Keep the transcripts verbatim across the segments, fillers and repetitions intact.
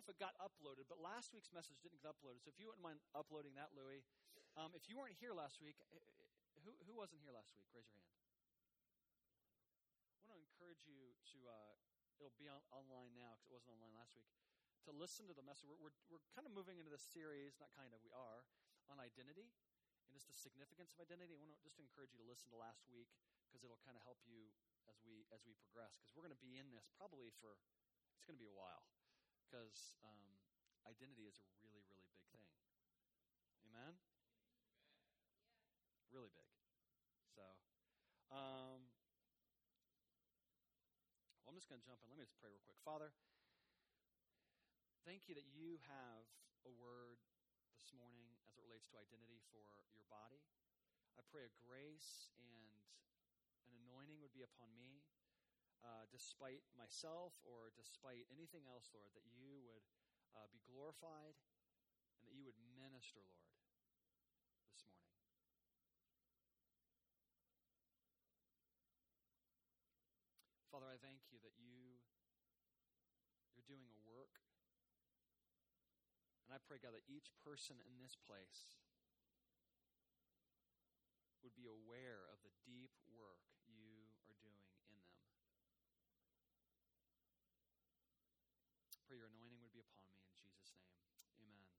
if it got uploaded, but last week's message didn't get uploaded. So if you wouldn't mind uploading that, Louie. Um, if you weren't here last week, who, who wasn't here last week? Raise your hand. I want to encourage you to, uh, it'll be on, online now because it wasn't online last week, to listen to the message. We're, we're, we're kind of moving into this series, not kind of, we are, on identity and just the significance of identity. I want to just encourage you to listen to last week because it'll kind of help you as we as we progress, because we're going to be in this probably for, it's going to be a while, because um, identity is a really, really big thing. Amen? Amen. Really big. So, um, well, I'm just going to jump in. Let me just pray real quick. Father, thank you that you have a word this morning as it relates to identity for your body. I pray a grace and an anointing would be upon me, uh, despite myself or despite anything else, Lord, that you would uh, be glorified and that you would minister, Lord, this morning. Father, I thank you that you, you're doing a work. And I pray, God, that each person in this place would be aware of the deep work you are doing in them. Pray your anointing would be upon me in Jesus' name. Amen.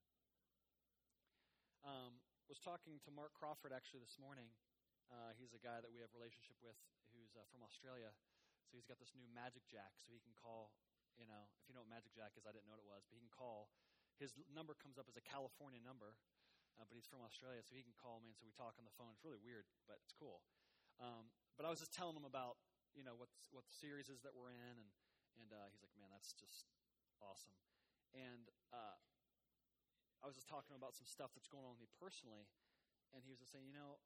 Um, was talking to Mark Crawford actually this morning. Uh, he's a guy that we have a relationship with who's uh, from Australia. So he's got this new Magic Jack, so he can call, you know, if you know what Magic Jack is, I didn't know what it was, but he can call. His number comes up as a California number. Uh, but he's from Australia, so he can call me, and so we talk on the phone. It's really weird, but it's cool. Um, but I was just telling him about, you know, what what the series is that we're in, and and uh, he's like, man, that's just awesome. And uh, I was just talking about some stuff that's going on with me personally, and he was just saying, you know,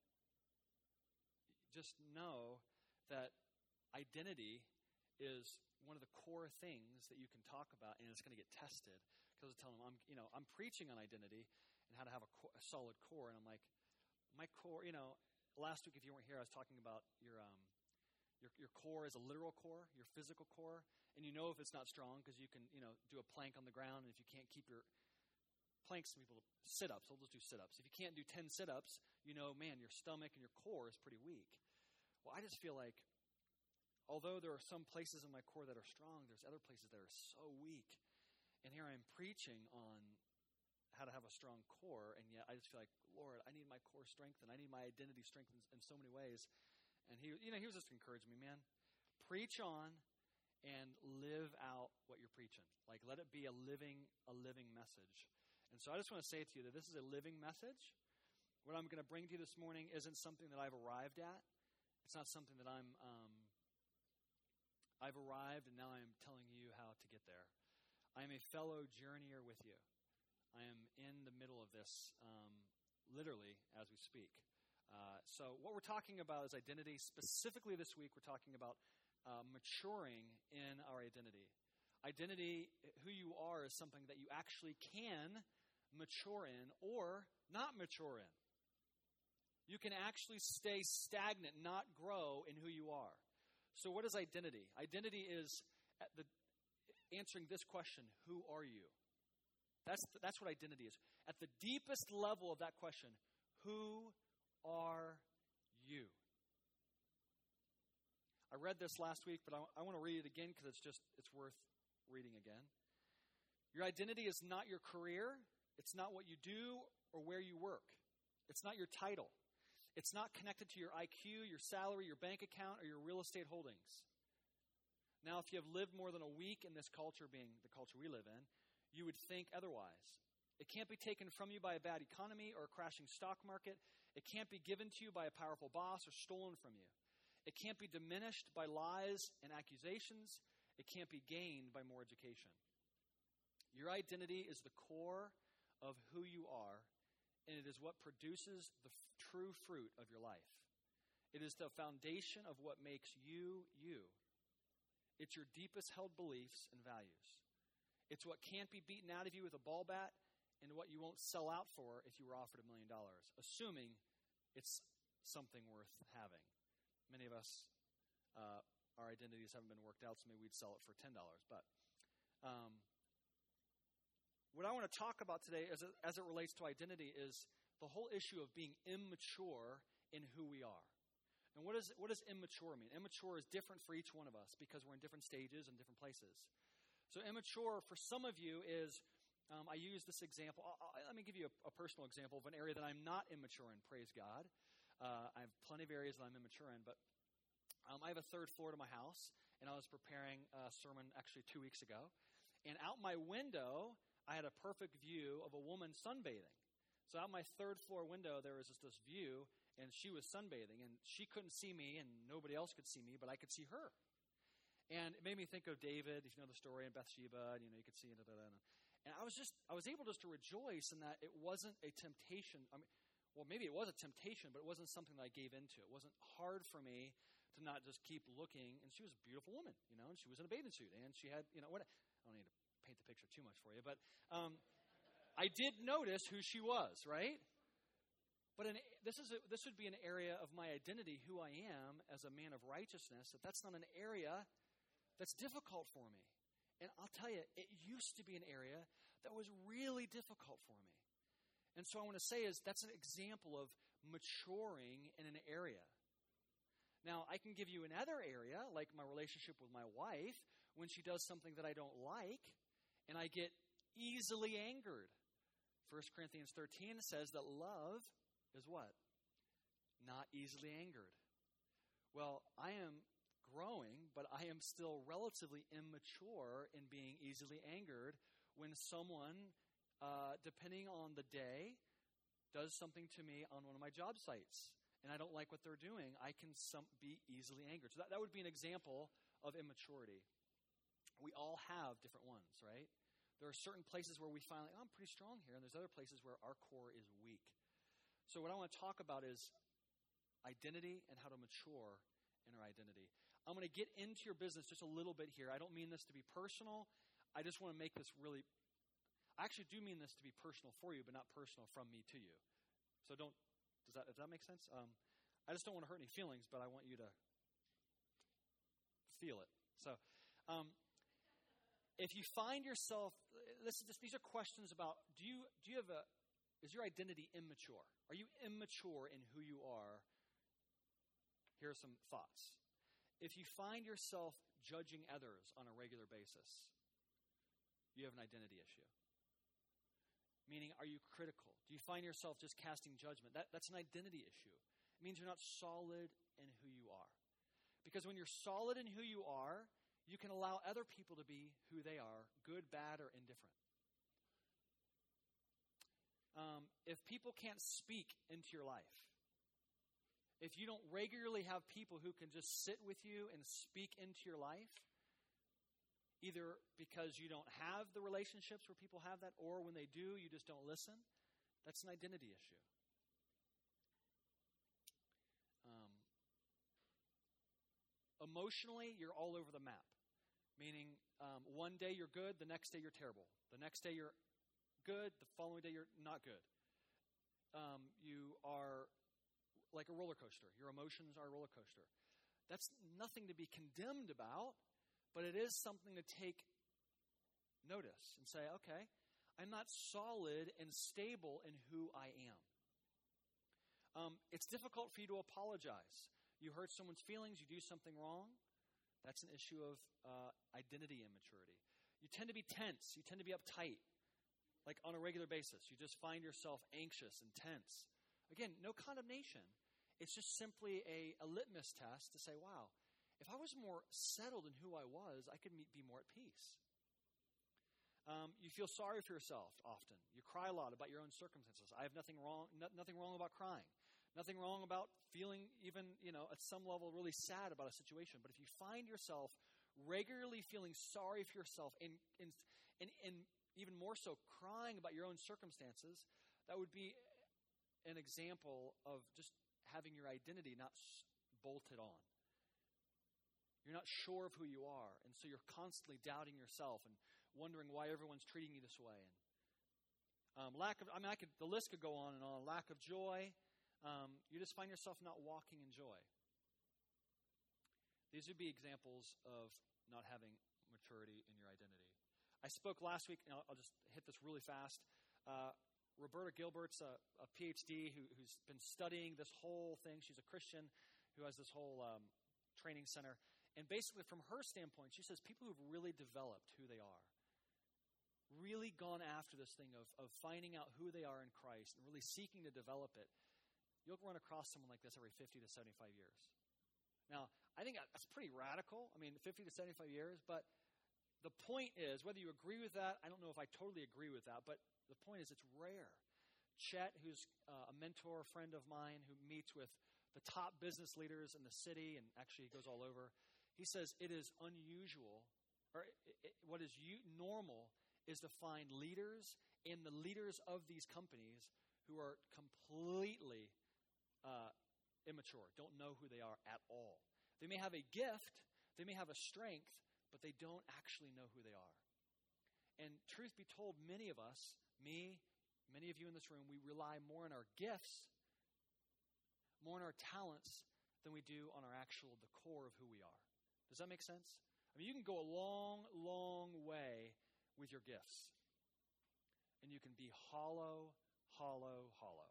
just know that identity is one of the core things that you can talk about, and it's going to get tested. Because I was telling him, I'm, you know, I'm preaching on identity and how to have a, co- a solid core, and I'm like, my core, you know, last week if you weren't here, I was talking about your um, your your core is a literal core, your physical core, and you know if it's not strong because you can, you know, do a plank on the ground, and if you can't keep your planks, some people sit-ups, we'll just do sit-ups. If you can't do ten sit-ups, you know, man, your stomach and your core is pretty weak. Well, I just feel like, although there are some places in my core that are strong, there's other places that are so weak. And here I am preaching on how to have a strong core, and yet I just feel like, Lord, I need my core strengthened. I need my identity strengthened in so many ways. And he, you know, he was just encouraging me, man, preach on and live out what you're preaching. Like, let it be a living, a living message. And so I just want to say to you that this is a living message. What I'm going to bring to you this morning isn't something that I've arrived at. It's not something that I'm, um, I've arrived and now I'm telling you how to get there. I am a fellow journeyer with you. I am in the middle of this, um, literally, as we speak. Uh, so what we're talking about is identity. Specifically this week, we're talking about uh, maturing in our identity. Identity, who you are, is something that you actually can mature in or not mature in. You can actually stay stagnant, not grow in who you are. So what is identity? Identity is at the answering this question, who are you? That's that's what identity is. At the deepest level of that question, who are you? I read this last week, but I, I want to read it again because it's just it's worth reading again. Your identity is not your career. It's not what you do or where you work. It's not your title. It's not connected to your I Q, your salary, your bank account, or your real estate holdings. Now, if you have lived more than a week in this culture, being the culture we live in, you would think otherwise. It can't be taken from you by a bad economy or a crashing stock market. It can't be given to you by a powerful boss or stolen from you. It can't be diminished by lies and accusations. It can't be gained by more education. Your identity is the core of who you are, and it is what produces the f- true fruit of your life. It is the foundation of what makes you, you. It's your deepest held beliefs and values. It's what can't be beaten out of you with a ball bat and what you won't sell out for if you were offered a million dollars, assuming it's something worth having. Many of us, uh, our identities haven't been worked out, so maybe we'd sell it for ten dollars. But um, what I want to talk about today as it, as it relates to identity is the whole issue of being immature in who we are. And what, is, what does immature mean? Immature is different for each one of us because we're in different stages and different places. So immature for some of you is, um, I use this example. I'll, I'll, let me give you a, a personal example of an area that I'm not immature in, praise God. Uh, I have plenty of areas that I'm immature in, but um, I have a third floor to my house, and I was preparing a sermon actually two weeks ago. And out my window, I had a perfect view of a woman sunbathing. So out my third floor window, there was just this view, and she was sunbathing, and she couldn't see me, and nobody else could see me, but I could see her. And it made me think of David, if you know the story, and Bathsheba, and, you know, you could see into that. And I was just, I was able just to rejoice in that it wasn't a temptation. I mean, well, maybe it was a temptation, but it wasn't something that I gave into. It wasn't hard for me to not just keep looking. And she was a beautiful woman, you know, and she was in a bathing suit, and she had, you know, what? I don't need to paint the picture too much for you, but um, I did notice who she was, right? But in, this is a, this would be an area of my identity, who I am as a man of righteousness. That that's not an area that's difficult for me. And I'll tell you, it used to be an area that was really difficult for me. And so I want to say is that's an example of maturing in an area. Now, I can give you another area, like my relationship with my wife, when she does something that I don't like, and I get easily angered. First Corinthians thirteen says that love is what? Not easily angered. Well, I am growing, but I am still relatively immature in being easily angered when someone, uh, depending on the day, does something to me on one of my job sites, and I don't like what they're doing. I can some, be easily angered. So that, that would be an example of immaturity. We all have different ones, right? There are certain places where we find, like, oh, I'm pretty strong here, and there's other places where our core is weak. So what I want to talk about is identity and how to mature in our identity. I'm going to get into your business just a little bit here. I don't mean this to be personal. I just want to make this really, I actually do mean this to be personal for you, but not personal from me to you. So don't, does that, does that make sense? Um, I just don't want to hurt any feelings, but I want you to feel it. So um, if you find yourself, this is just, these are questions about, do you, do you have a, is your identity immature? Are you immature in who you are? Here are some thoughts. If you find yourself judging others on a regular basis, you have an identity issue. Meaning, are you critical? Do you find yourself just casting judgment? That, that's an identity issue. It means you're not solid in who you are. Because when you're solid in who you are, you can allow other people to be who they are, good, bad, or indifferent. Um, if people can't speak into your life, if you don't regularly have people who can just sit with you and speak into your life, either because you don't have the relationships where people have that, or when they do, you just don't listen, that's an identity issue. Um, emotionally, you're all over the map. Meaning, um, one day you're good, the next day you're terrible. The next day you're good, the following day you're not good. Um, you are like a roller coaster. Your emotions are a roller coaster. That's nothing to be condemned about, but it is something to take notice and say, okay, I'm not solid and stable in who I am. Um, it's difficult for you to apologize. You hurt someone's feelings, you do something wrong. That's an issue of uh, identity immaturity. You tend to be tense. You tend to be uptight, like on a regular basis. You just find yourself anxious and tense. Again, no condemnation. It's just simply a, a litmus test to say, wow, if I was more settled in who I was, I could be more at peace. Um, you feel sorry for yourself often. You cry a lot about your own circumstances. I have nothing wrong, no, nothing wrong about crying. Nothing wrong about feeling even, you know, at some level really sad about a situation. But if you find yourself regularly feeling sorry for yourself and, and, and, and even more so crying about your own circumstances, that would be an example of just having your identity not bolted on. You're not sure of who you are, and so you're constantly doubting yourself and wondering why everyone's treating you this way. And um, lack of, I mean, I could, the list could go on and on. Lack of joy. Um, you just find yourself not walking in joy. These would be examples of not having maturity in your identity. I spoke last week, and I'll, I'll just hit this really fast. Uh, Roberta Gilbert's a, a P H D who, who's been studying this whole thing. She's a Christian who has this whole um, training center. And basically, from her standpoint, she says people who've really developed who they are, really gone after this thing of, of finding out who they are in Christ and really seeking to develop it, you'll run across someone like this every fifty to seventy-five years. Now, I think that's pretty radical. I mean, fifty to seventy-five years, but the point is, whether you agree with that, I don't know if I totally agree with that, but the point is it's rare. Chet, who's uh, a mentor, a friend of mine, who meets with the top business leaders in the city, and actually he goes all over, he says it is unusual, or it, it, what is u- normal is to find leaders and the leaders of these companies who are completely uh, immature, don't know who they are at all. They may have a gift, they may have a strength, but they don't actually know who they are. And truth be told, many of us, me, many of you in this room, we rely more on our gifts, more on our talents than we do on our actual, the core of who we are. Does that make sense? I mean, you can go a long, long way with your gifts. And you can be hollow, hollow, hollow.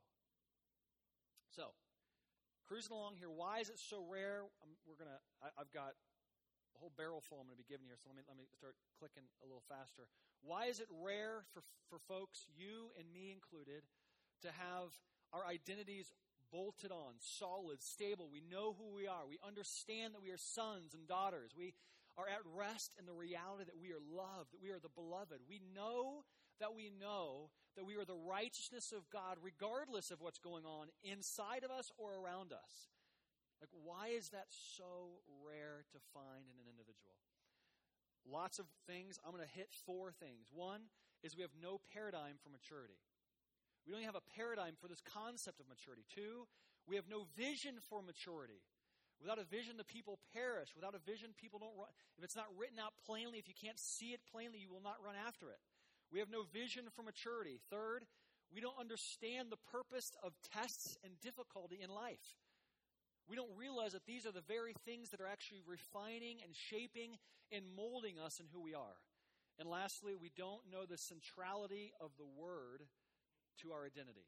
So, cruising along here, why is it so rare? Um, we're gonna. I, I've got a whole barrel full I'm going to be giving here, so let me let me start clicking a little faster. Why is it rare for for folks, you and me included, to have our identities bolted on, solid, stable? We know who we are. We understand that we are sons and daughters. We are at rest in the reality that we are loved, that we are the beloved. We know that we know that we are the righteousness of God regardless of what's going on inside of us or around us. Like, why is that so rare to find in an individual? Lots of things. I'm going to hit four things. One is we have no paradigm for maturity. We don't have a paradigm for this concept of maturity. Two, we have no vision for maturity. Without a vision, the people perish. Without a vision, people don't run. If it's not written out plainly, if you can't see it plainly, you will not run after it. We have no vision for maturity. Third, we don't understand the purpose of tests and difficulty in life. We don't realize that these are the very things that are actually refining and shaping and molding us in who we are. And lastly, we don't know the centrality of the Word to our identity.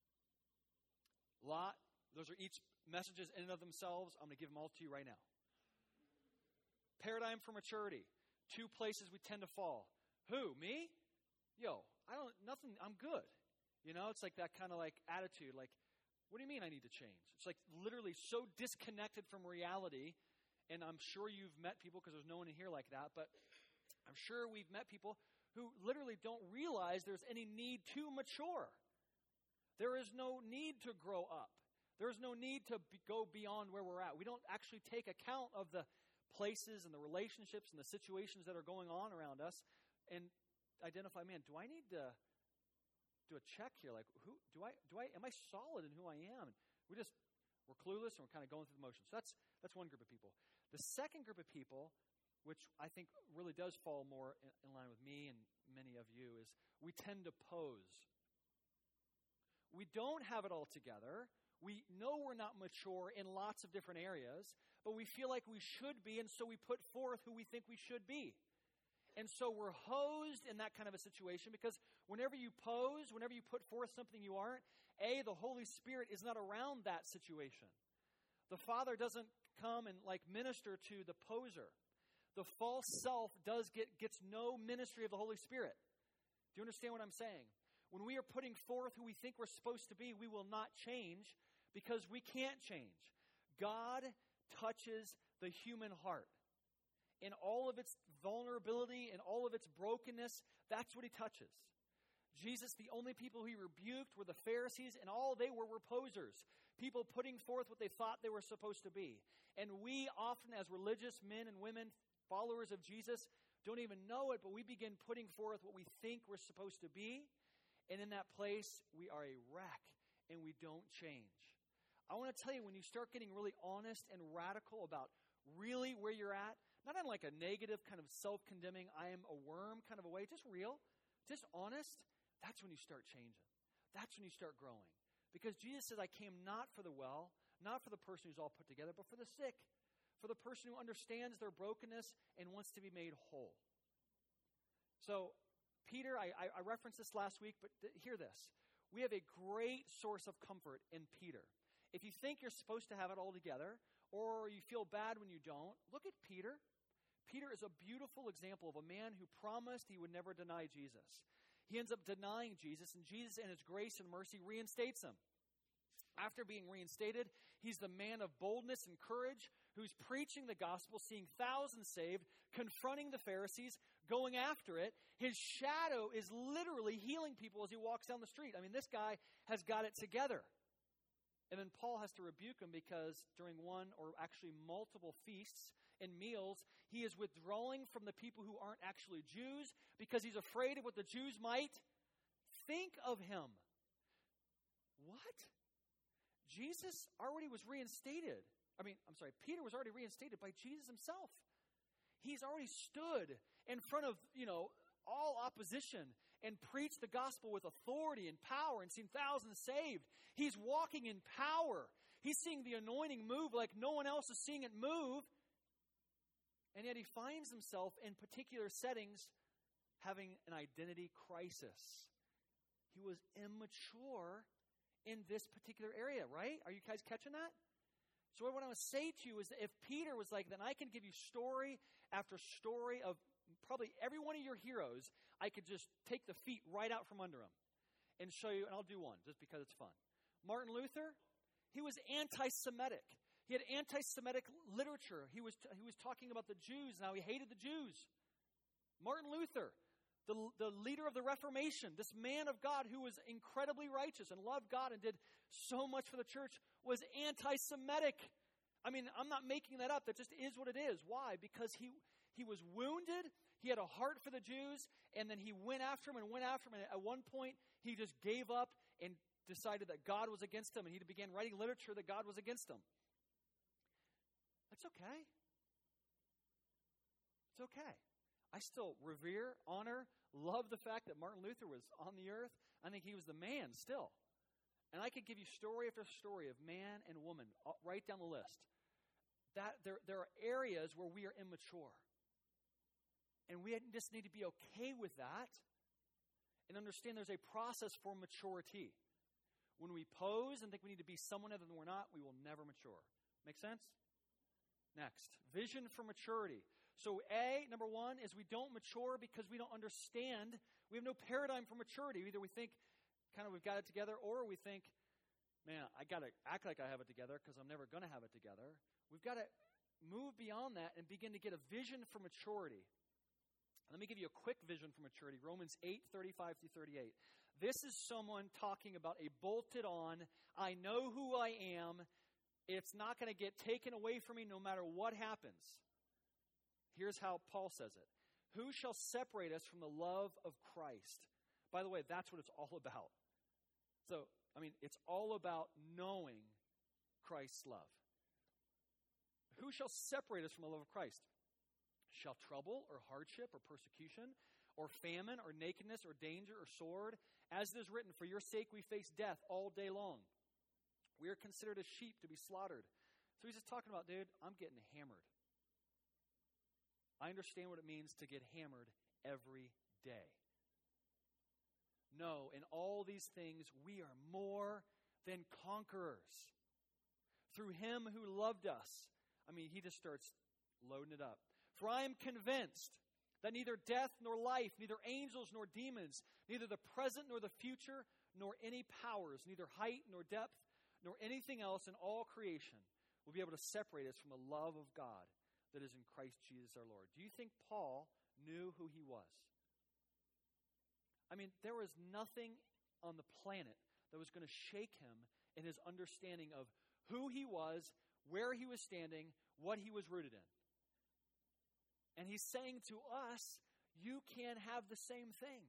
Lot, those are each messages in and of themselves. I'm going to give them all to you right now. Paradigm for maturity. Two places we tend to fall. Who? Me? Yo, I don't, nothing, I'm good. You know, it's like that kind of like attitude, like, what do you mean I need to change? It's like literally so disconnected from reality, and I'm sure you've met people, because there's no one in here like that, but I'm sure we've met people who literally don't realize there's any need to mature. There is no need to grow up. There's no need to be, go beyond where we're at. We don't actually take account of the places and the relationships and the situations that are going on around us and identify, man, do I need to do a check here? Like, who do I, do I, am I solid in who I am? And we just, we're clueless and we're kind of going through the motions. So that's, that's one group of people. The second group of people, which I think really does fall more in, in line with me and many of you, is we tend to pose. We don't have it all together. We know we're not mature in lots of different areas, but we feel like we should be, and so we put forth who we think we should be. And so we're hosed in that kind of a situation, because whenever you pose, whenever you put forth something you aren't, A, the Holy Spirit is not around that situation. The Father doesn't come and like minister to the poser. The false self does get gets no ministry of the Holy Spirit. Do you understand what I'm saying? When we are putting forth who we think we're supposed to be, we will not change because we can't change. God touches the human heart. In all of its vulnerability and all of its brokenness, that's what he touches. Jesus, the only people he rebuked were the Pharisees, and all they were were posers. People putting forth what they thought they were supposed to be. And we often, as religious men and women, followers of Jesus, don't even know it, but we begin putting forth what we think we're supposed to be. And in that place, we are a wreck, and we don't change. I want to tell you, when you start getting really honest and radical about really where you're at, not in like a negative kind of self-condemning, I am a worm kind of a way, just real, just honest, that's when you start changing. That's when you start growing. Because Jesus says, I came not for the well, not for the person who's all put together, but for the sick, for the person who understands their brokenness and wants to be made whole. So, Peter, I, I referenced this last week, but th- hear this. We have a great source of comfort in Peter. If you think you're supposed to have it all together, or you feel bad when you don't, look at Peter. Peter is a beautiful example of a man who promised he would never deny Jesus. He ends up denying Jesus, and Jesus, in his grace and mercy, reinstates him. After being reinstated, he's the man of boldness and courage who's preaching the gospel, seeing thousands saved, confronting the Pharisees, going after it. His shadow is literally healing people as he walks down the street. I mean, this guy has got it together. And then Paul has to rebuke him because during one or actually multiple feasts and meals, he is withdrawing from the people who aren't actually Jews because he's afraid of what the Jews might think of him. What? Jesus already was reinstated. I mean, I'm sorry, Peter was already reinstated by Jesus himself. He's already stood in front of, you know, all opposition and preached the gospel with authority and power and seen thousands saved. He's walking in power. He's seeing the anointing move like no one else is seeing it move. And yet he finds himself in particular settings having an identity crisis. He was immature in this particular area, right? Are you guys catching that? So what I want to say to you is that if Peter was like, then I can give you story after story of probably every one of your heroes. I could just take the feet right out from under him and show you, and I'll do one just because it's fun. Martin Luther, he was anti-Semitic. He had anti-Semitic literature. He was t- he was talking about the Jews and how he hated the Jews. Martin Luther, the, the leader of the Reformation, this man of God who was incredibly righteous and loved God and did so much for the church, was anti-Semitic. I mean, I'm not making that up. That just is what it is. Why? Because he he was wounded. He had a heart for the Jews, and then he went after them and went after them. And at one point, he just gave up and decided that God was against him, and he began writing literature that God was against him. That's okay. It's okay. I still revere, honor, love the fact that Martin Luther was on the earth. I think he was the man still. And I could give you story after story of man and woman right down the list. That there, there are areas where we are immature. And we just need to be okay with that and understand there's a process for maturity. When we pose and think we need to be someone other than we're not, we will never mature. Make sense? Next, vision for maturity. So A, number one, is we don't mature because we don't understand. We have no paradigm for maturity. Either we think kind of we've got it together, or we think, man, I got to act like I have it together because I'm never going to have it together. We've got to move beyond that and begin to get a vision for maturity. Let me give you a quick vision for maturity. Romans eight, thirty-five through thirty-eight. This is someone talking about a bolted on, I know who I am. It's not going to get taken away from me no matter what happens. Here's how Paul says it. Who shall separate us from the love of Christ? By the way, that's what it's all about. So, I mean, it's all about knowing Christ's love. Who shall separate us from the love of Christ? Shall trouble or hardship or persecution or famine or nakedness or danger or sword? As it is written, for your sake we face death all day long. We are considered as sheep to be slaughtered. So he's just talking about, dude, I'm getting hammered. I understand what it means to get hammered every day. No, in all these things we are more than conquerors. Through him who loved us. I mean, he just starts loading it up. For I am convinced that neither death nor life, neither angels nor demons, neither the present nor the future, nor any powers, neither height nor depth, nor anything else in all creation will be able to separate us from the love of God that is in Christ Jesus our Lord. Do you think Paul knew who he was? I mean, there was nothing on the planet that was going to shake him in his understanding of who he was, where he was standing, what he was rooted in. And he's saying to us, you can have the same thing.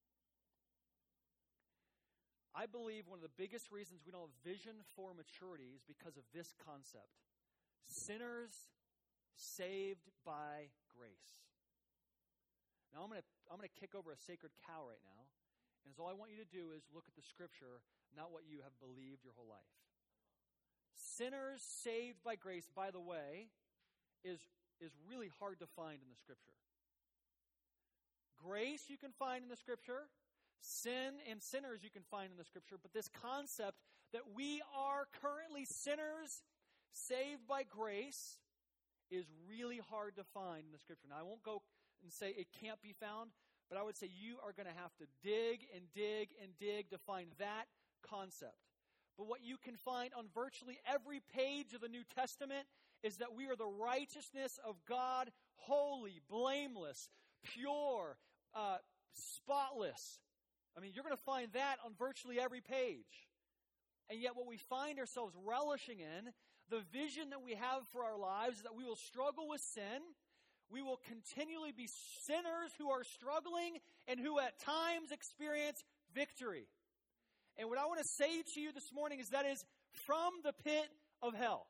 I believe one of the biggest reasons we don't have vision for maturity is because of this concept. Sinners saved by grace. Now I'm going to I'm going to kick over a sacred cow right now. And so all I want you to do is look at the scripture, not what you have believed your whole life. Sinners saved by grace, by the way, is is really hard to find in the scripture. grace you can find in the Scripture. Sin and sinners you can find in the Scripture. But this concept that we are currently sinners saved by grace is really hard to find in the Scripture. Now, I won't go and say it can't be found, but I would say you are going to have to dig and dig and dig to find that concept. But what you can find on virtually every page of the New Testament is that we are the righteousness of God, holy, blameless, pure, uh, spotless. I mean, you're going to find that on virtually every page. And yet what we find ourselves relishing in, the vision that we have for our lives is that we will struggle with sin. We will continually be sinners who are struggling and who at times experience victory. And what I want to say to you this morning is that is from the pit of hell.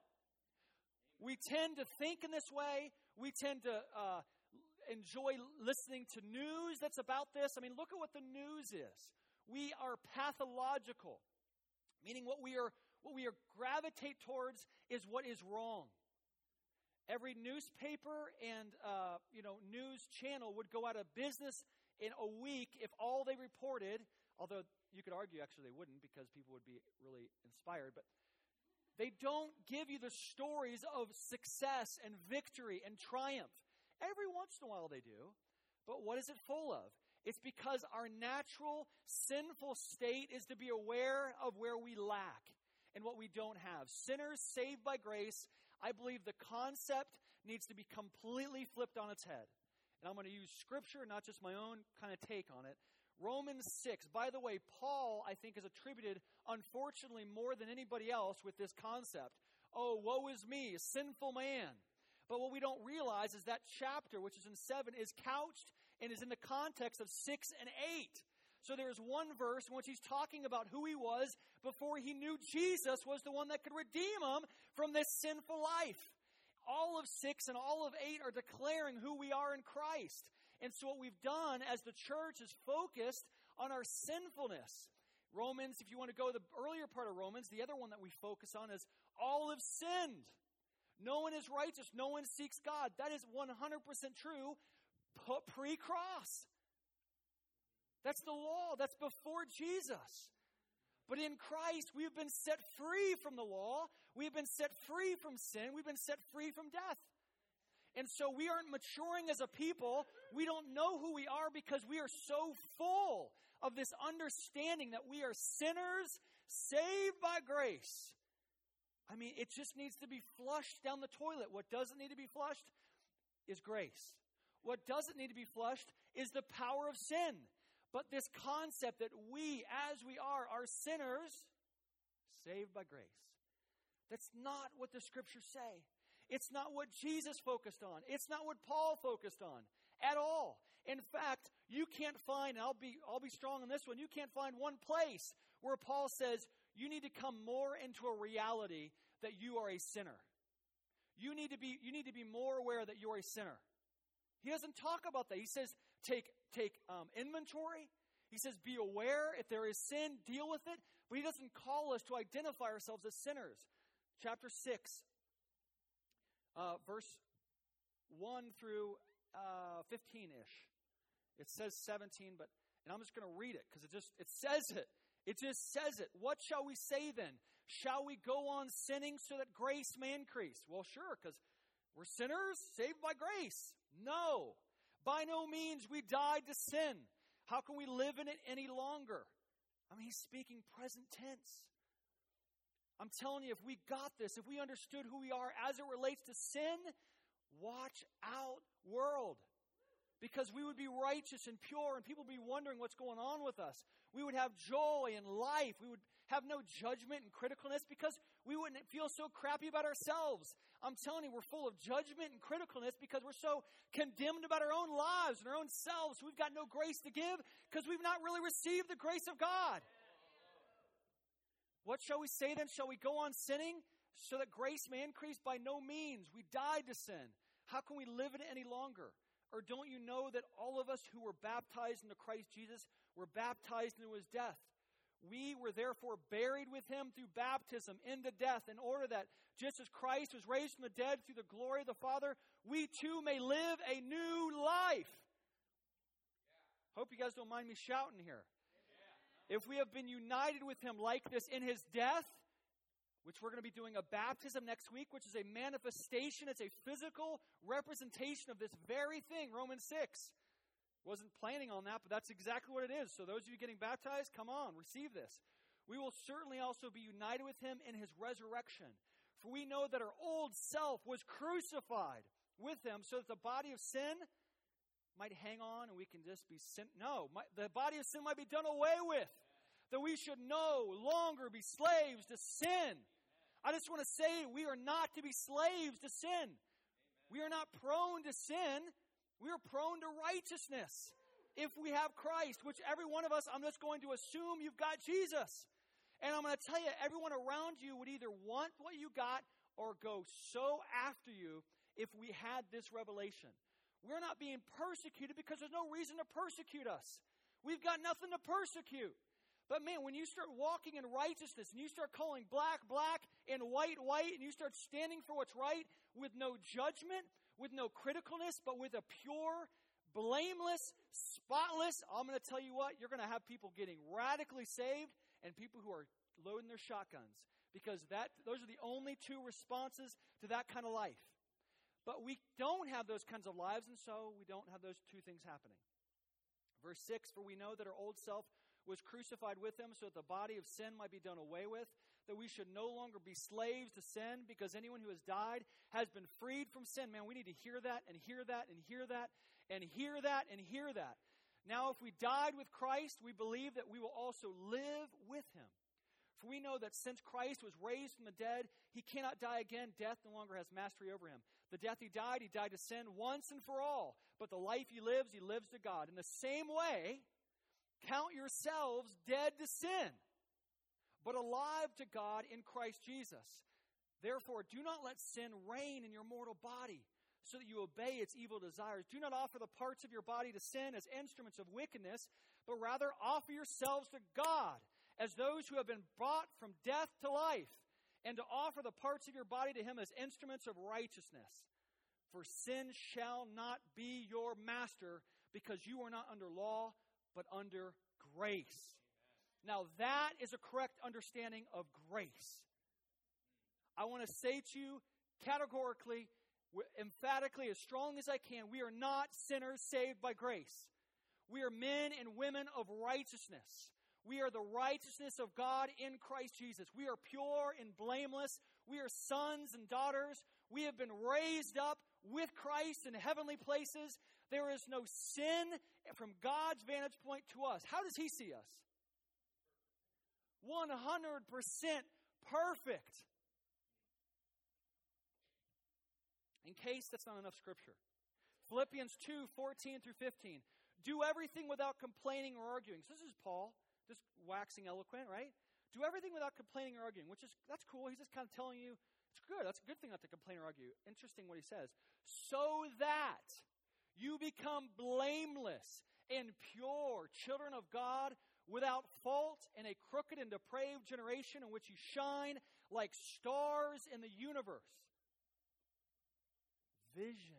We tend to think in this way. We tend to uh, enjoy listening to news that's about this. I mean, look at what the news is. We are pathological, meaning what we are what we are gravitate towards is what is wrong. Every newspaper and uh, you know news channel would go out of business in a week if all they reported, although you could argue actually they wouldn't because people would be really inspired, but they don't give you the stories of success and victory and triumph. Every once in a while they do, but what is it full of? It's because our natural sinful state is to be aware of where we lack and what we don't have. Sinners saved by grace, I believe the concept needs to be completely flipped on its head. And I'm going to use Scripture, not just my own kind of take on it. Romans six. By the way, Paul, I think, is attributed, unfortunately, more than anybody else with this concept. Oh, woe is me, a sinful man. But what we don't realize is that chapter, which is in seven, is couched and is in the context of six and eight. So there's one verse in which he's talking about who he was before he knew Jesus was the one that could redeem him from this sinful life. All of six and all of eight are declaring who we are in Christ. And so what we've done as the church is focused on our sinfulness. Romans, if you want to go to the earlier part of Romans, the other one that we focus on is all have sinned. No one is righteous. No one seeks God. That is one hundred percent true pre-cross. That's the law. That's before Jesus. But in Christ, we have been set free from the law. We have been set free from sin. We've been set free from death. And so we aren't maturing as a people. We don't know who we are because we are so full of this understanding that we are sinners saved by grace. I mean, it just needs to be flushed down the toilet. What doesn't need to be flushed is grace. What doesn't need to be flushed is the power of sin. But this concept that we, as we are, are sinners saved by grace. That's not what the Scriptures say. It's not what Jesus focused on. It's not what Paul focused on at all. In fact, you can't find, and I'll be, I'll be strong on this one, you can't find one place where Paul says you need to come more into a reality that you are a sinner. You need to be, you need to be more aware that you're a sinner. He doesn't talk about that. He says take, take um, inventory. He says be aware. If there is sin, deal with it. But he doesn't call us to identify ourselves as sinners. Chapter six. Uh, verse one through uh, fifteen-ish. It says seventeen, but and I'm just going to read it because it just it says it. It just says it. What shall we say then? Shall we go on sinning so that grace may increase? Well, sure, because we're sinners saved by grace. No, by no means. We died to sin. How can we live in it any longer? I mean, he's speaking present tense. I'm telling you, if we got this, if we understood who we are as it relates to sin, watch out, world. Because we would be righteous and pure, and people would be wondering what's going on with us. We would have joy and life. We would have no judgment and criticalness because we wouldn't feel so crappy about ourselves. I'm telling you, we're full of judgment and criticalness because we're so condemned about our own lives and our own selves. We've got no grace to give because we've not really received the grace of God. What shall we say then? Shall we go on sinning so that grace may increase? By no means. We died to sin. How can we live in it any longer? Or don't you know that all of us who were baptized into Christ Jesus were baptized into his death? We were therefore buried with him through baptism into death, in order that just as Christ was raised from the dead through the glory of the Father, we too may live a new life. Hope you guys don't mind me shouting here. If we have been united with him like this in his death, which we're going to be doing a baptism next week, which is a manifestation, it's a physical representation of this very thing, Romans six. Wasn't planning on that, but that's exactly what it is. So those of you getting baptized, come on, receive this. We will certainly also be united with him in his resurrection. For we know that our old self was crucified with him so that the body of sin might hang on and we can just be sin. No, my, the body of sin might be done away with. That we should no longer be slaves to sin. I just want to say we are not to be slaves to sin. We are not prone to sin. We are prone to righteousness if we have Christ, which every one of us, I'm just going to assume you've got Jesus. And I'm going to tell you, everyone around you would either want what you got or go so after you if we had this revelation. We're not being persecuted because there's no reason to persecute us. We've got nothing to persecute. But man, when you start walking in righteousness and you start calling black, black, and white, white, and you start standing for what's right with no judgment, with no criticalness, but with a pure, blameless, spotless, I'm going to tell you what, you're going to have people getting radically saved and people who are loading their shotguns. Because that those are the only two responses to that kind of life. But we don't have those kinds of lives, and so we don't have those two things happening. Verse six, for we know that our old self was crucified with him so that the body of sin might be done away with, that we should no longer be slaves to sin, because anyone who has died has been freed from sin. Man, we need to hear that and hear that and hear that and hear that and hear that. Now, if we died with Christ, we believe that we will also live with him. For we know that since Christ was raised from the dead, he cannot die again. Death no longer has mastery over him. The death he died, he died to sin once and for all. But the life he lives, he lives to God. In the same way, count yourselves dead to sin, but alive to God in Christ Jesus. Therefore, do not let sin reign in your mortal body, so that you obey its evil desires. Do not offer the parts of your body to sin as instruments of wickedness, but rather offer yourselves to God as those who have been brought from death to life, and to offer the parts of your body to him as instruments of righteousness. For sin shall not be your master, because you are not under law, but under grace. Amen. Now that is a correct understanding of grace. I want to say to you categorically, emphatically, as strong as I can, we are not sinners saved by grace. We are men and women of righteousness. We are the righteousness of God in Christ Jesus. We are pure and blameless. We are sons and daughters. We have been raised up with Christ in heavenly places. There is no sin from God's vantage point to us. How does he see us? one hundred percent perfect. In case that's not enough scripture. Philippians two, fourteen through fifteen. Do everything without complaining or arguing. So this is Paul, just waxing eloquent, right? Do everything without complaining or arguing, which is, that's cool. He's just kind of telling you, it's good. That's a good thing not to complain or argue. Interesting what he says. So that you become blameless and pure, children of God, without fault in a crooked and depraved generation in which you shine like stars in the universe. Vision.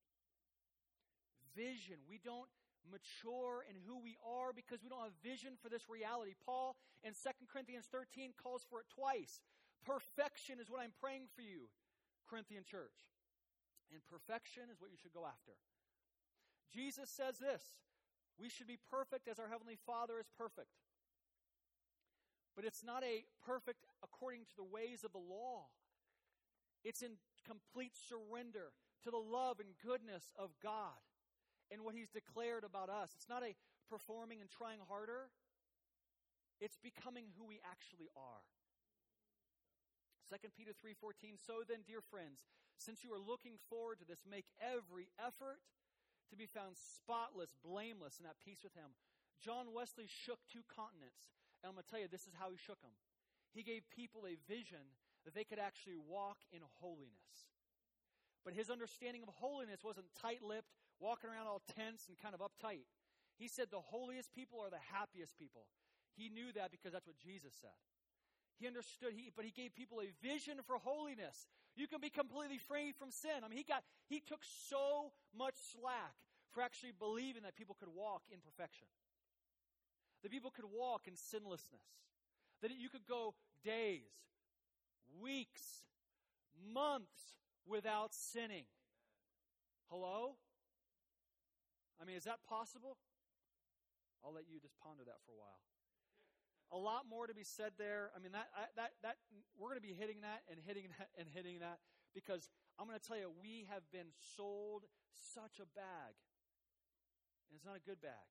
Vision. We don't mature in who we are because we don't have vision for this reality. Paul in Second Corinthians thirteen calls for it twice. Perfection is what I'm praying for you, Corinthian church. And perfection is what you should go after. Jesus says this, we should be perfect as our Heavenly Father is perfect. But it's not a perfect according to the ways of the law. It's in complete surrender to the love and goodness of God and what he's declared about us. It's not a performing and trying harder. It's becoming who we actually are. Second Peter three fourteen, so then, dear friends, since you are looking forward to this, make every effort to be found spotless, blameless, and at peace with him. John Wesley shook two continents. And I'm going to tell you, this is how he shook them. He gave people a vision that they could actually walk in holiness. But his understanding of holiness wasn't tight-lipped, walking around all tense and kind of uptight. He said the holiest people are the happiest people. He knew that because that's what Jesus said. He understood, he, but he gave people a vision for holiness. You can be completely free from sin. I mean, he got, he took so much slack for actually believing that people could walk in perfection, that people could walk in sinlessness, that you could go days, weeks, months without sinning. Hello? I mean, is that possible? I'll let you just ponder that for a while. A lot more to be said there. I mean, that I, that that we're going to be hitting that and hitting that and hitting that because I'm going to tell you, we have been sold such a bag, and it's not a good bag.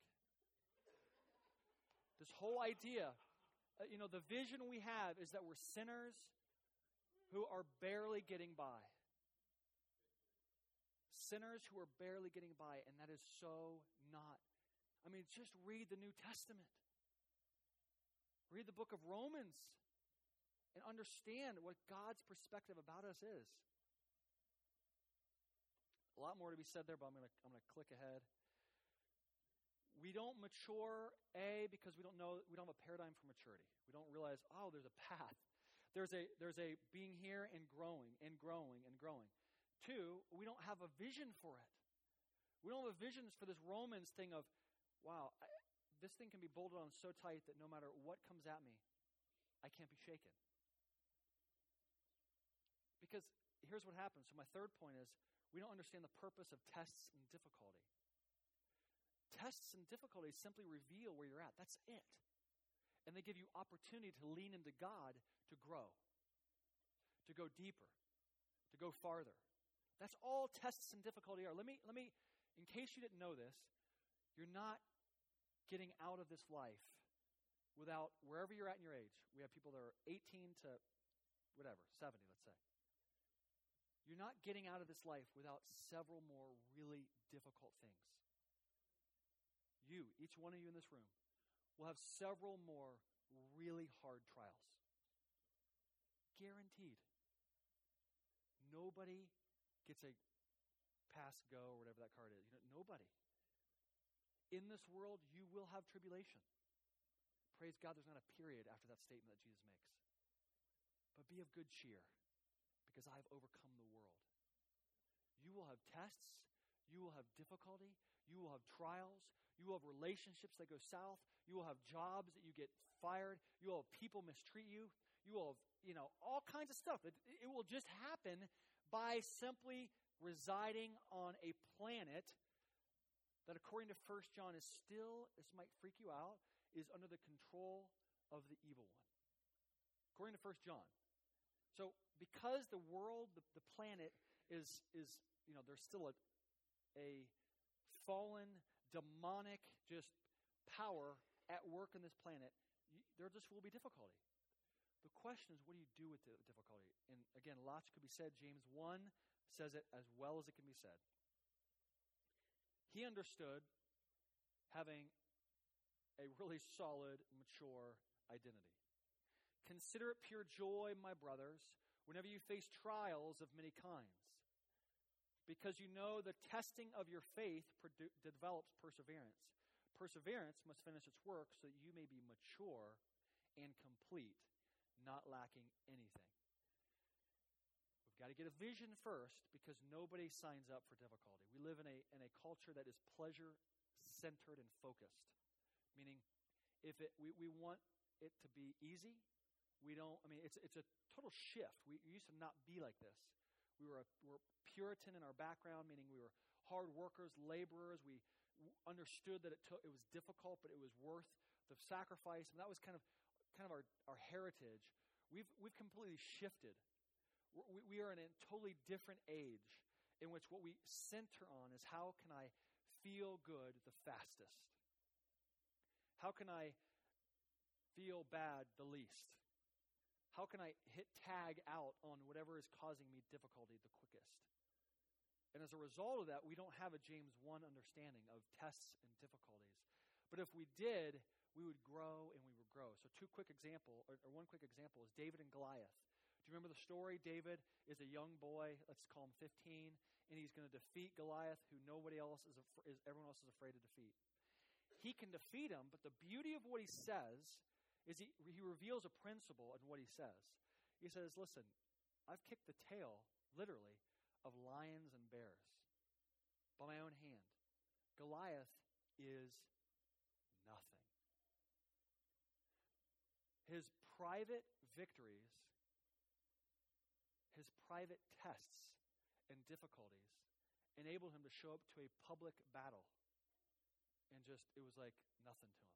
This whole idea, uh, you know, the vision we have is that we're sinners who are barely getting by. Sinners who are barely getting by, and that is so not. I mean, just read the New Testament. Read the book of Romans and understand what God's perspective about us is. A lot more to be said there, but I'm going to I'm going to click ahead. We don't mature, A, because we don't know we don't have a paradigm for maturity. We don't realize, oh, there's a path. There's a there's a being here and growing and growing and growing. Two, we don't have a vision for it. We don't have a vision for this Romans thing of, wow, I, this thing can be bolted on so tight that no matter what comes at me, I can't be shaken. Because here's what happens. So my third point is, we don't understand the purpose of tests and difficulty. Tests and difficulties simply reveal where you're at. That's it. And they give you opportunity to lean into God to grow, to go deeper, to go farther. That's all tests and difficulty are. Let me, let me, in case you didn't know this, you're not getting out of this life without, wherever you're at in your age, we have people that are eighteen to whatever, seventy, let's say. You're not getting out of this life without several more really difficult things. You, each one of you in this room, will have several more really hard trials. Guaranteed. Nobody gets a pass, go, or whatever that card is. You know, nobody. In this world, you will have tribulation. Praise God, there's not a period after that statement that Jesus makes. But be of good cheer, because I have overcome the world. You will have tests. You will have difficulty. You will have trials. You will have relationships that go south. You will have jobs that you get fired. You will have people mistreat you. You will have, you know, all kinds of stuff. It, it will just happen by simply residing on a planet that, according to First John, is still, this might freak you out, is under the control of the evil one. According to First John. So because the world, the, the planet is, is, you know, there's still a, a fallen, demonic just power at work on this planet, you, there just will be difficulty. The question is, what do you do with the difficulty? And again, lots could be said. James one says it as well as it can be said. He understood having a really solid, mature identity. Consider it pure joy, my brothers, whenever you face trials of many kinds, because you know the testing of your faith produ- develops perseverance. Perseverance must finish its work so that you may be mature and complete, not lacking anything. We've got to get a vision first, because nobody signs up for difficulty. We live in a in a culture that is pleasure-centered and focused, meaning if it we, we want it to be easy, we don't. I mean, it's it's a total shift. We used to not be like this. We were a, we were Puritan in our background, meaning we were hard workers, laborers. We understood that it took it was difficult, but it was worth the sacrifice, and that was kind of kind of our, our heritage. We've we've completely shifted. We're, we are in a totally different age in which what we center on is, how can I feel good the fastest? How can I feel bad the least? How can I hit tag out on whatever is causing me difficulty the quickest? And as a result of that, we don't have a James one understanding of tests and difficulties. But if we did, we would grow and we would grow. So two quick example, or, or one quick example is David and Goliath. Do you remember the story? David is a young boy, let's call him fifteen, and he's going to defeat Goliath, who nobody else is, af- is everyone else is afraid to defeat. He can defeat him, but the beauty of what he says is he, he reveals a principle in what he says. He says, listen, I've kicked the tail, literally, of lions and bears by my own hand. Goliath is nothing. His private victories, his private tests and difficulties enabled him to show up to a public battle. And just, it was like nothing to him.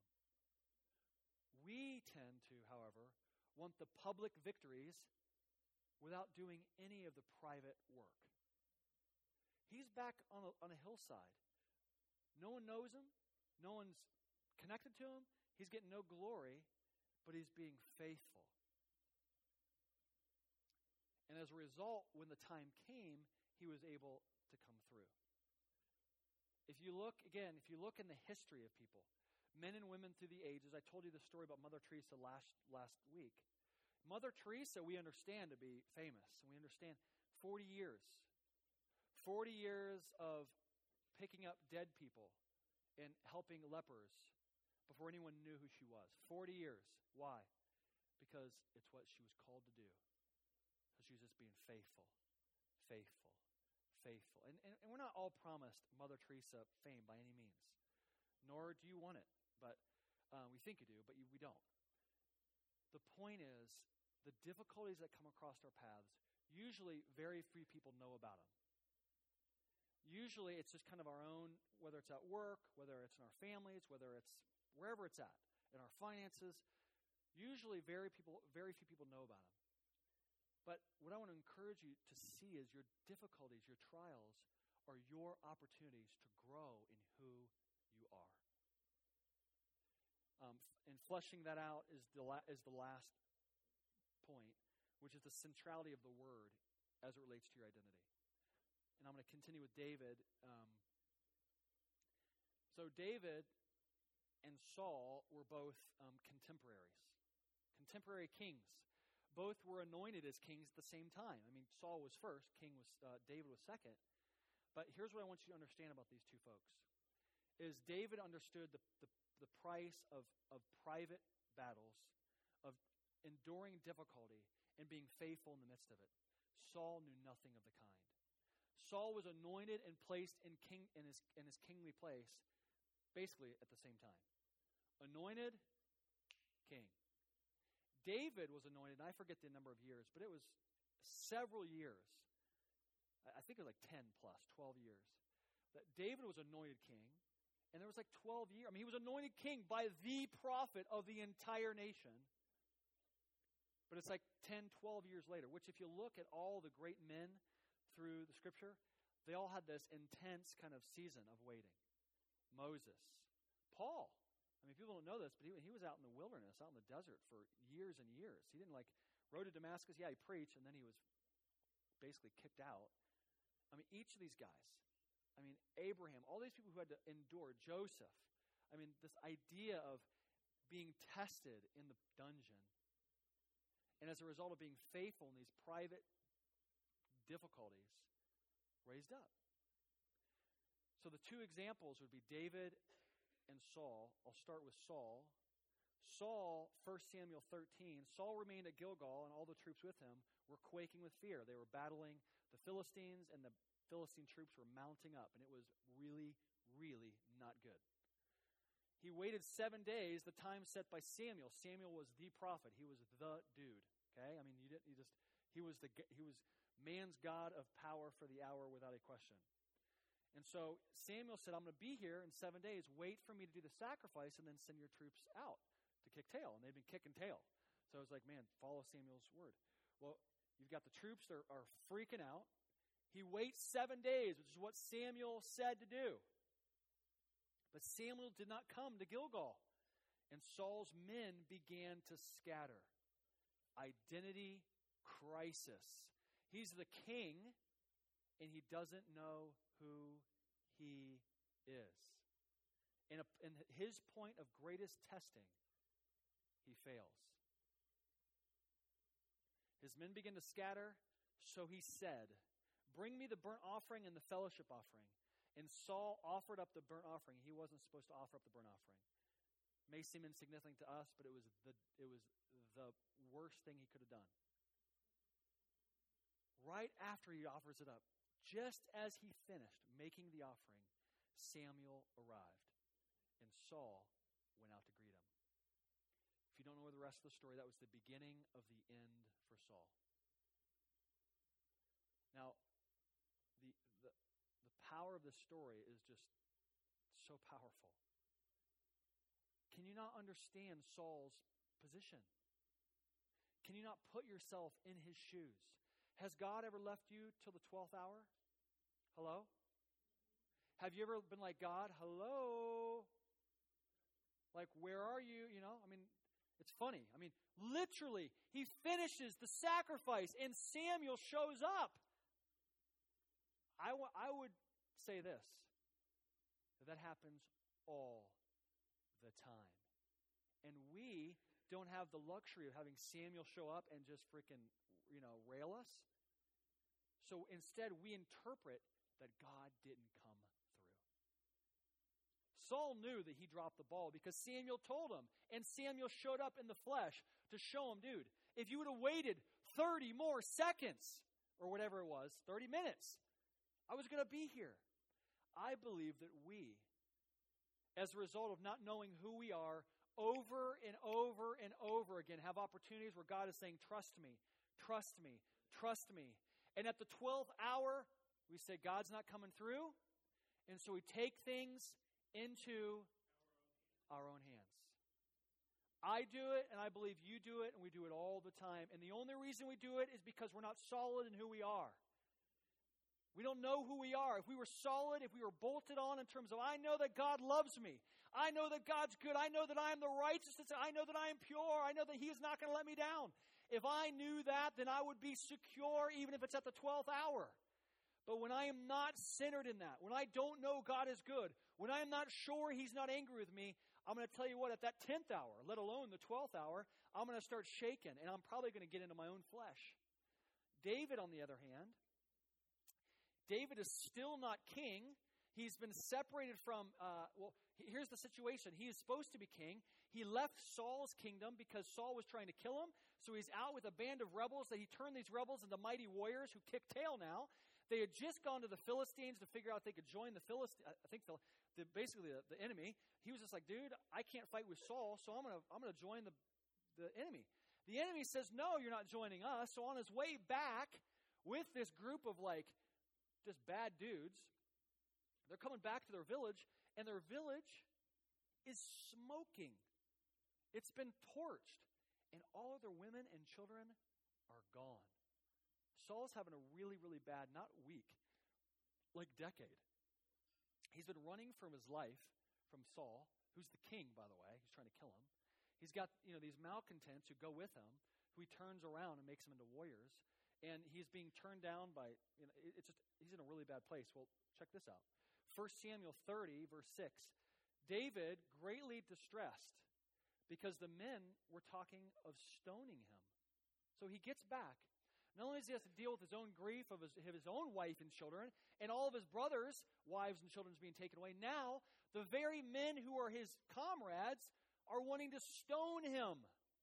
We tend to, however, want the public victories without doing any of the private work. He's back on a, on a hillside. No one knows him. No one's connected to him. He's getting no glory, but he's being faithful. And as a result, when the time came, he was able to come through. If you look, again, if you look in the history of people, men and women through the ages, I told you the story about Mother Teresa last, last week. Mother Teresa, we understand to be famous. We understand forty years. forty years of picking up dead people and helping lepers before anyone knew who she was. forty years. Why? Because it's what she was called to do. So she was just being faithful, faithful, faithful. And, and, and we're not all promised Mother Teresa fame by any means. Nor do you want it. But uh, we think you do, but you, we don't. The point is, the difficulties that come across our paths, usually very few people know about them. Usually it's just kind of our own, whether it's at work, whether it's in our families, whether it's wherever it's at, in our finances. Usually very people, very few people know about them. But what I want to encourage you to see is your difficulties, your trials, are your opportunities to grow in who you are. Um, and fleshing that out is the la- is the last point, which is the centrality of the word as it relates to your identity. And I'm going to continue with David. Um, so David and Saul were both um, contemporaries, contemporary kings. Both were anointed as kings at the same time. I mean, Saul was first, King was uh, David was second. But here's what I want you to understand about these two folks: is David understood the the, the price of of private battles, of enduring difficulty, and being faithful in the midst of it. Saul knew nothing of the kind. Saul was anointed and placed in king in his in his kingly place, basically at the same time. Anointed, king. David was anointed, and I forget the number of years, but it was several years. I think it was like ten plus, twelve years. That David was anointed king, and there was like twelve years. I mean, he was anointed king by the prophet of the entire nation. But it's like ten, twelve years later, which if you look at all the great men through the scripture, they all had this intense kind of season of waiting. Moses, Paul. I mean, people don't know this, but he, he was out in the wilderness, out in the desert for years and years. He didn't like, rode to Damascus, yeah, he preached, and then he was basically kicked out. I mean, each of these guys, I mean, Abraham, all these people who had to endure, Joseph, I mean, this idea of being tested in the dungeon, and as a result of being faithful in these private difficulties, raised up. So the two examples would be David and Saul. I'll start with Saul. Saul, First Samuel thirteen, Saul remained at Gilgal, and all the troops with him were quaking with fear. They were battling the Philistines, and the Philistine troops were mounting up, and it was really, really not good. He waited seven days, the time set by Samuel. Samuel was the prophet. He was the dude. Okay, I mean, you didn't. You just he was the he was man's God of power for the hour without a question. And so Samuel said, "I'm going to be here in seven days. Wait for me to do the sacrifice, and then send your troops out to kick tail." And they'd been kicking tail, so I was like, "Man, follow Samuel's word." Well, you've got the troops are, are freaking out. He waits seven days, which is what Samuel said to do. But Samuel did not come to Gilgal, and Saul's men began to scatter. Identity crisis. He's the king, and he doesn't know who he is. In, a, in his point of greatest testing, he fails. His men begin to scatter, so he said, "Bring me the burnt offering and the fellowship offering." And Saul offered up the burnt offering. He wasn't supposed to offer up the burnt offering. May seem insignificant to us, but it was the it was the worst thing he could have done. Right after he offers it up, just as he finished making the offering, Samuel arrived, and Saul went out to greet him. If you don't know the rest of the story, that was the beginning of the end for Saul. Now, the the, the power of this story is just so powerful. Can you not understand Saul's position? Can you not put yourself in his shoes? Has God ever left you till the twelfth hour? Hello? Have you ever been like, God, hello? Like, where are you? You know, I mean, it's funny. I mean, literally, he finishes the sacrifice and Samuel shows up. I, w- I would say this, that, that happens all the time. And we don't have the luxury of having Samuel show up and just freaking, you know, rail us. So instead, we interpret that God didn't come through. Saul knew that he dropped the ball because Samuel told him, and Samuel showed up in the flesh to show him, dude, if you would have waited thirty more seconds, or whatever it was, thirty minutes, I was going to be here. I believe that we, as a result of not knowing who we are, over and over and over again have opportunities where God is saying, trust me, trust me, trust me. And at the twelfth hour, we say, God's not coming through. And so we take things into our own hands. I do it, and I believe you do it, and we do it all the time. And the only reason we do it is because we're not solid in who we are. We don't know who we are. If we were solid, if we were bolted on in terms of, I know that God loves me. I know that God's good. I know that I am the righteousness. I know that I am pure. I know that He is not going to let me down. If I knew that, then I would be secure even if it's at the twelfth hour. But when I am not centered in that, when I don't know God is good, when I am not sure He's not angry with me, I'm going to tell you what, at that tenth hour, let alone the twelfth hour, I'm going to start shaking, and I'm probably going to get into my own flesh. David, on the other hand, David is still not king. He's been separated from, uh, well, here's the situation. He is supposed to be king. He left Saul's kingdom because Saul was trying to kill him. So he's out with a band of rebels that he turned these rebels into mighty warriors who kick tail now. They had just gone to the Philistines to figure out if they could join the Philistines. I think the, the, basically the, the enemy. He was just like, dude, I can't fight with Saul, so I'm gonna I'm gonna join the the enemy. The enemy says, no, you're not joining us. So on his way back with this group of like just bad dudes, they're coming back to their village, and their village is smoking. It's been torched, and all of their women and children are gone. Saul's having a really, really bad, not week, like decade. He's been running from his life from Saul, who's the king, by the way. He's trying to kill him. He's got, you know, these malcontents who go with him, who he turns around and makes them into warriors. And he's being turned down by, you know, it's just, he's in a really bad place. Well, check this out. First Samuel thirty, verse six. David, greatly distressed, because the men were talking of stoning him. So he gets back. Not only does he have to deal with his own grief of his, of his own wife and children, and all of his brothers' wives and children being taken away, now the very men who are his comrades are wanting to stone him.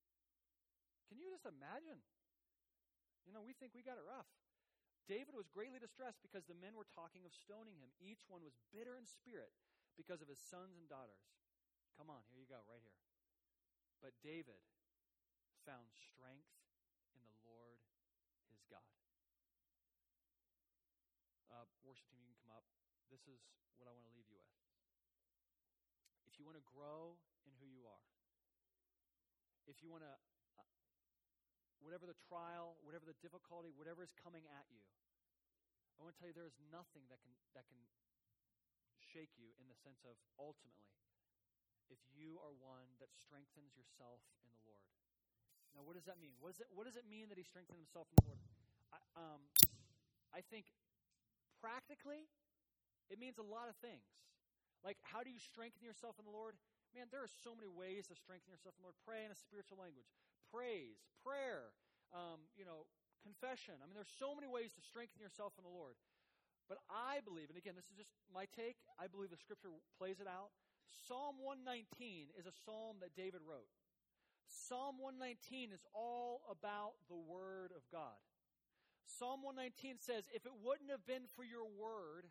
Can you just imagine? You know, we think we got it rough. David was greatly distressed because the men were talking of stoning him. Each one was bitter in spirit because of his sons and daughters. Come on, here you go, right here. But David found strength in the Lord his God. Uh, worship team, you can come up. This is what I want to leave you with. If you want to grow in who you are, if you want to whatever the trial, whatever the difficulty, whatever is coming at you, I want to tell you there is nothing that can that can shake you in the sense of ultimately, if you are one that strengthens yourself in the Lord. Now, what does that mean? What does it What does it mean that he strengthened himself in the Lord? I, um, I think practically, it means a lot of things. Like, how do you strengthen yourself in the Lord? Man, there are so many ways to strengthen yourself in the Lord. Pray in a spiritual language. Praise, prayer, um, you know, confession. I mean, there's so many ways to strengthen yourself in the Lord. But I believe, and again, this is just my take, I believe the Scripture plays it out. Psalm one nineteen is a psalm that David wrote. Psalm one nineteen is all about the Word of God. Psalm one nineteen says, if it wouldn't have been for your word,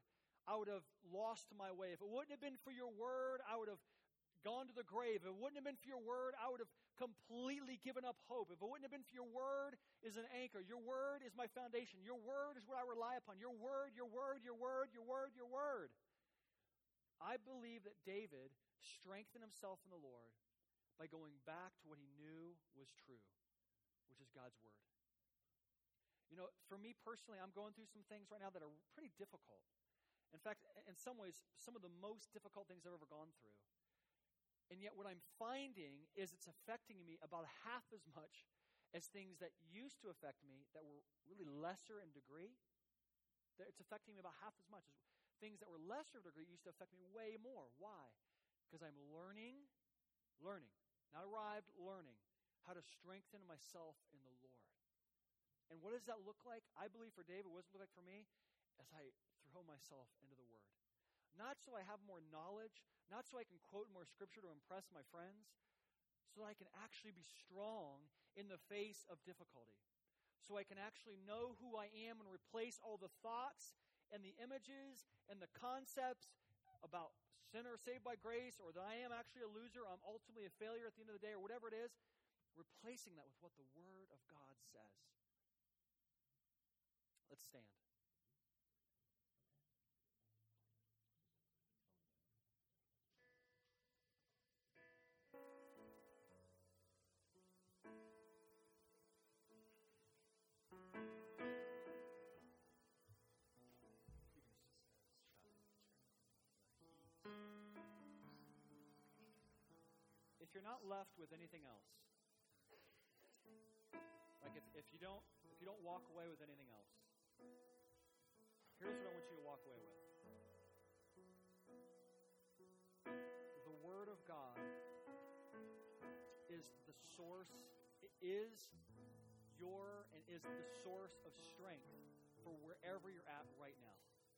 I would have lost my way. If it wouldn't have been for your word, I would have gone to the grave. If it wouldn't have been for your word, I would have completely given up hope. If it wouldn't have been for your word is an anchor. Your word is my foundation. Your word is what I rely upon. Your word, your word, your word, your word, your word. I believe that David strengthened himself in the Lord by going back to what he knew was true, which is God's word. You know, for me personally, I'm going through some things right now that are pretty difficult. In fact, in some ways, some of the most difficult things I've ever gone through. And yet what I'm finding is it's affecting me about half as much as things that used to affect me that were really lesser in degree. It's affecting me about half as much as things that were lesser in degree used to affect me way more. Why? Because I'm learning, learning, not arrived, learning how to strengthen myself in the Lord. And what does that look like? I believe for David, what does it look like for me? As I throw myself into the Word. Not so I have more knowledge, not so I can quote more scripture to impress my friends, so that I can actually be strong in the face of difficulty. So I can actually know who I am and replace all the thoughts and the images and the concepts about sinner saved by grace, or that I am actually a loser, I'm ultimately a failure at the end of the day, or whatever it is, replacing that with what the Word of God says. Let's stand. If you're not left with anything else, like if, if you don't if you don't walk away with anything else, here's what I want you to walk away with. The Word of God is the source, it is your and is the source of strength for wherever you're at right now.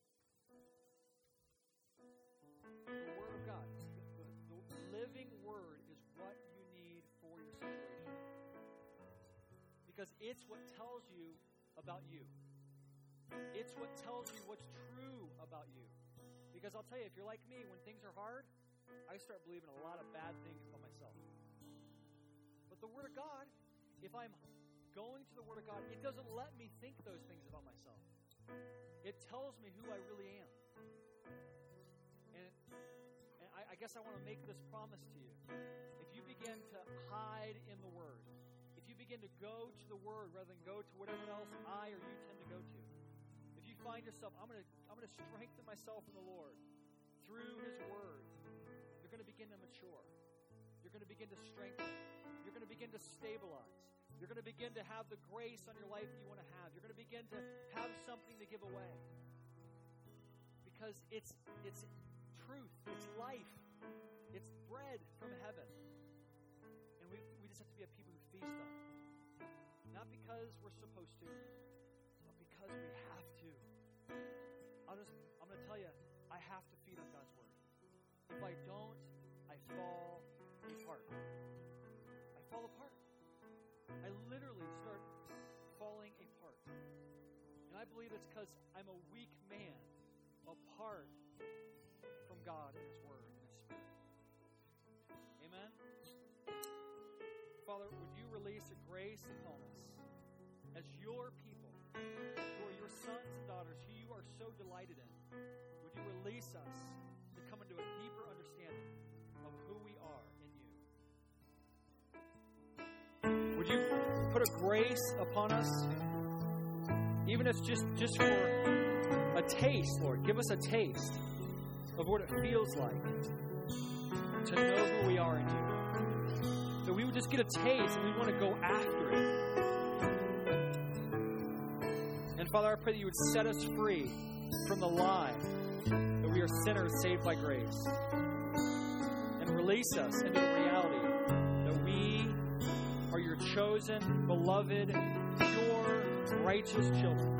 The Word of God, the, the living Word is what you need for your situation. Because it's what tells you about you. It's what tells you what's true about you. Because I'll tell you, if you're like me, when things are hard, I start believing a lot of bad things about myself. But the Word of God, if I'm going to the Word of God, it doesn't let me think those things about myself. It tells me who I really am. And, and I, I guess I want to make this promise to you. If you begin to hide in the Word, if you begin to go to the Word rather than go to whatever else I or you tend to go to, if you find yourself, I'm going to I'm going to strengthen myself in the Lord through His Word, you're going to begin to mature. You're going to begin to strengthen. You're going to begin to stabilize. You're going to begin to have the grace on your life that you want to have. You're going to begin to have something to give away. Because it's it's truth. It's life. It's bread from heaven. And we, we just have to be a people who feast on it. Not because we're supposed to, but because we have to. I'll just, I'm going to tell you, I have to feed on God's Word. If I don't, I fall apart. I fall apart. I literally start falling apart. And I believe it's because I'm a weak man apart from God and His Word and His Spirit. Amen? Father, would you release a grace upon us as your people, who are your sons and daughters, who you are so delighted in? Would you release us to come into a deeper understanding of who we are in you? Would you put a grace upon us, even if it's just, just for a taste, Lord? Give us a taste of what it feels like to know who we are in you. That we would just get a taste and we want to go after it. And Father, I pray that you would set us free from the lie that we are sinners saved by grace. And release us into the reality that we are your chosen, beloved, pure, righteous children.